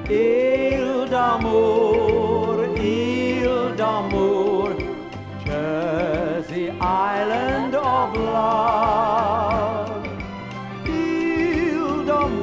Île d'amour, Jersey Island of love. Île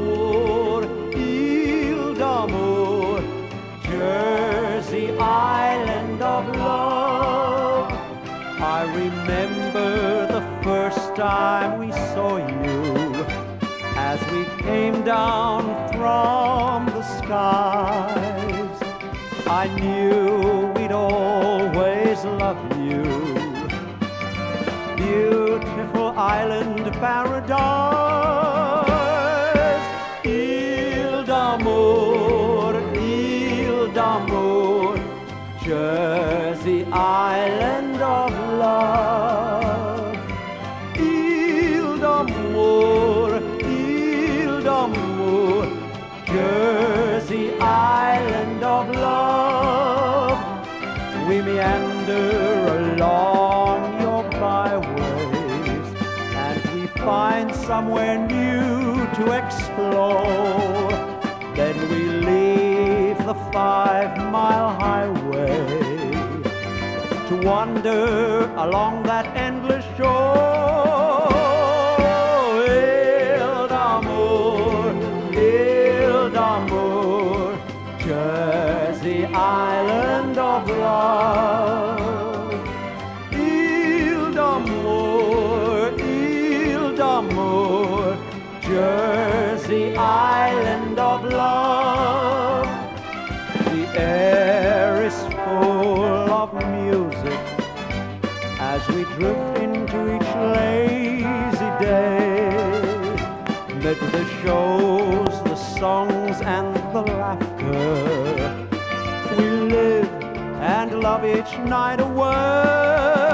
d'amour, Jersey Island of love. I remember the first time we saw you, as we came down from the skies. I knew we'd always love you. Beautiful island paradise. Île d'amour, Jersey Island of love. Île d'amour, Jersey Island of love. We meander along your byways, and we find somewhere new to explore. Then we leave the 5-mile highway to wander along that endless shore. Île d'amour, Jersey Island of love. Île d'amour, Jersey Island of love. The air is full of music as we drift into each lazy day. Mid the shows, the songs and the laughter, we live and love each night away.